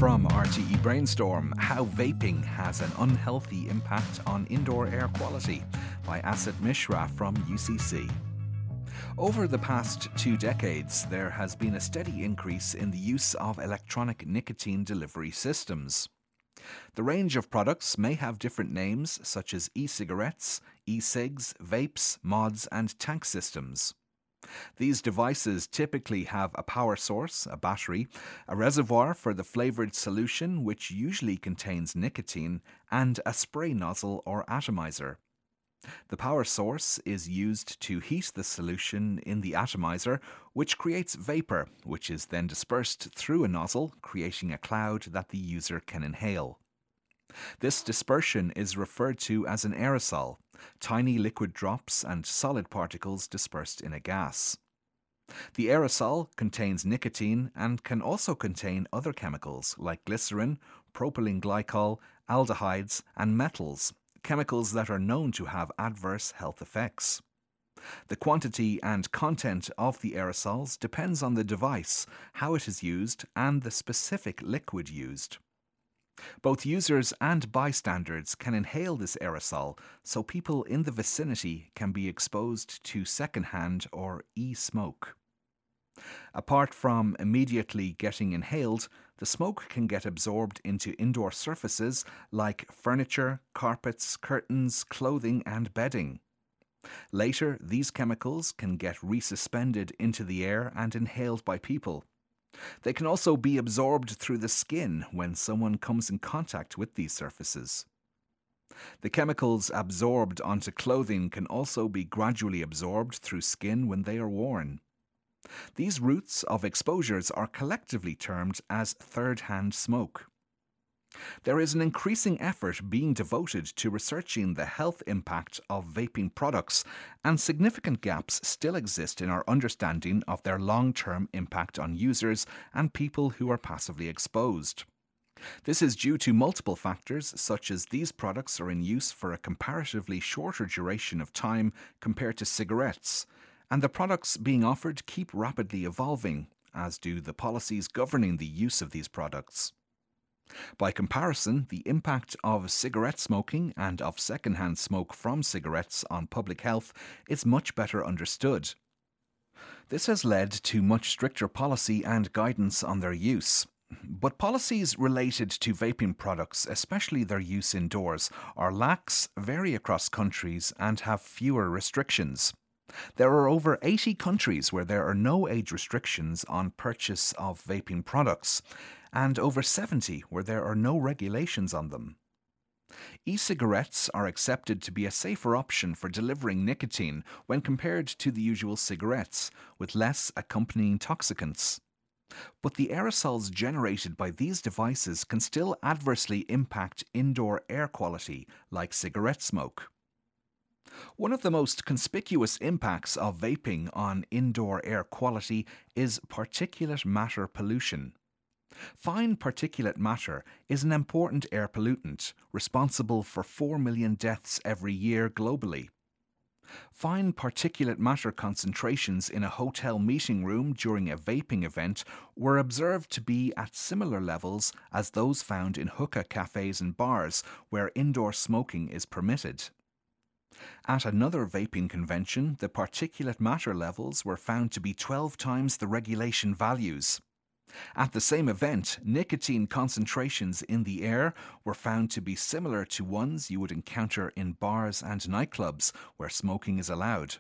From RTE Brainstorm, How Vaping Has an Unhealthy Impact on Indoor Air Quality by Asit Mishra from UCC. Over the past 2 decades, there has been a steady increase in the use of electronic nicotine delivery systems. The range of products may have different names, such as e-cigarettes, e-cigs, vapes, mods, and tank systems. These devices typically have a power source, a battery, a reservoir for the flavored solution, which usually contains nicotine, and a spray nozzle or atomizer. The power source is used to heat the solution in the atomizer, which creates vapor, which is then dispersed through a nozzle, creating a cloud that the user can inhale. This dispersion is referred to as an aerosol, tiny liquid drops and solid particles dispersed in a gas. The aerosol contains nicotine and can also contain other chemicals like glycerin, propylene glycol, aldehydes, and metals, chemicals that are known to have adverse health effects. The quantity and content of the aerosols depends on the device, how it is used, and the specific liquid used. Both users and bystanders can inhale this aerosol, so people in the vicinity can be exposed to secondhand or e-smoke. Apart from immediately getting inhaled, the smoke can get absorbed into indoor surfaces like furniture, carpets, curtains, clothing, and bedding. Later, these chemicals can get resuspended into the air and inhaled by people. They can also be absorbed through the skin when someone comes in contact with these surfaces. The chemicals absorbed onto clothing can also be gradually absorbed through skin when they are worn. These routes of exposures are collectively termed as third-hand smoke. There is an increasing effort being devoted to researching the health impact of vaping products, and significant gaps still exist in our understanding of their long-term impact on users and people who are passively exposed. This is due to multiple factors, such as these products are in use for a comparatively shorter duration of time compared to cigarettes, and the products being offered keep rapidly evolving, as do the policies governing the use of these products. By comparison, the impact of cigarette smoking and of secondhand smoke from cigarettes on public health is much better understood. This has led to much stricter policy and guidance on their use. But policies related to vaping products, especially their use indoors, are lax, vary across countries, and have fewer restrictions. There are over 80 countries where there are no age restrictions on purchase of vaping products, and over 70 where there are no regulations on them. E-cigarettes are accepted to be a safer option for delivering nicotine when compared to the usual cigarettes, with less accompanying toxicants. But the aerosols generated by these devices can still adversely impact indoor air quality, like cigarette smoke. One of the most conspicuous impacts of vaping on indoor air quality is particulate matter pollution. Fine particulate matter is an important air pollutant, responsible for 4 million deaths every year globally. Fine particulate matter concentrations in a hotel meeting room during a vaping event were observed to be at similar levels as those found in hookah cafes and bars where indoor smoking is permitted. At another vaping convention, the particulate matter levels were found to be 12 times the regulation values. At the same event, nicotine concentrations in the air were found to be similar to ones you would encounter in bars and nightclubs where smoking is allowed.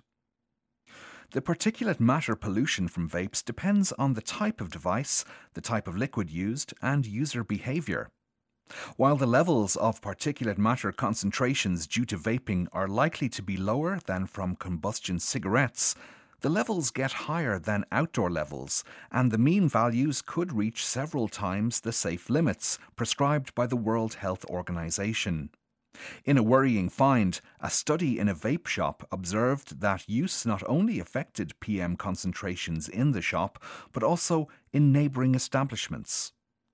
The particulate matter pollution from vapes depends on the type of device, the type of liquid used, and user behavior. While the levels of particulate matter concentrations due to vaping are likely to be lower than from combustion cigarettes, the levels get higher than outdoor levels, and the mean values could reach several times the safe limits prescribed by the World Health Organization. In a worrying find, a study in a vape shop observed that use not only affected PM concentrations in the shop, but also in neighbouring establishments.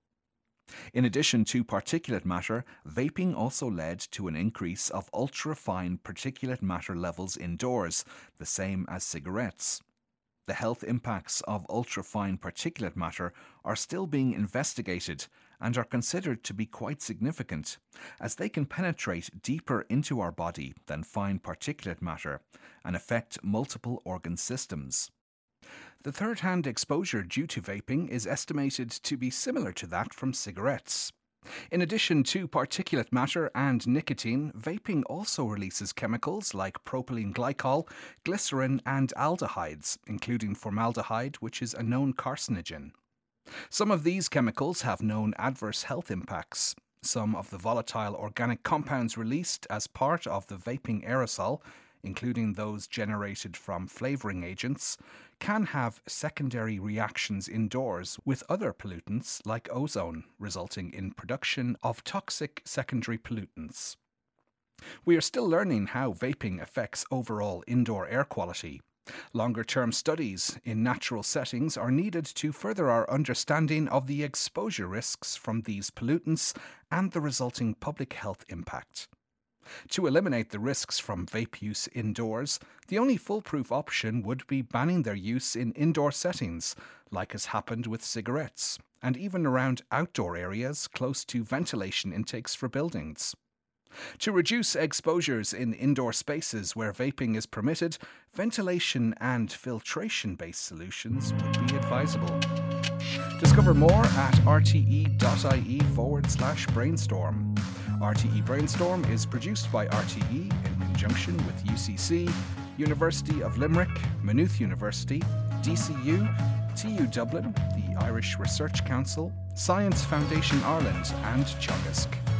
In addition to particulate matter, vaping also led to an increase of ultra-fine particulate matter levels indoors, the same as cigarettes. The health impacts of ultrafine particulate matter are still being investigated and are considered to be quite significant, as they can penetrate deeper into our body than fine particulate matter and affect multiple organ systems. The third-hand exposure due to vaping is estimated to be similar to that from cigarettes. In addition to particulate matter and nicotine, vaping also releases chemicals like propylene glycol, glycerin, and aldehydes, including formaldehyde, which is a known carcinogen. Some of these chemicals have known adverse health impacts. Some of the volatile organic compounds released as part of the vaping aerosol, including those generated from flavoring agents, can have secondary reactions indoors with other pollutants like ozone, resulting in production of toxic secondary pollutants. We are still learning how vaping affects overall indoor air quality. Longer-term studies in natural settings are needed to further our understanding of the exposure risks from these pollutants and the resulting public health impact. To eliminate the risks from vape use indoors, the only foolproof option would be banning their use in indoor settings, like has happened with cigarettes, and even around outdoor areas close to ventilation intakes for buildings. To reduce exposures in indoor spaces where vaping is permitted, ventilation and filtration-based solutions would be advisable. Discover more at rte.ie/brainstorm. RTE Brainstorm is produced by RTE in conjunction with UCC, University of Limerick, Maynooth University, DCU, TU Dublin, the Irish Research Council, Science Foundation Ireland and Teagasc.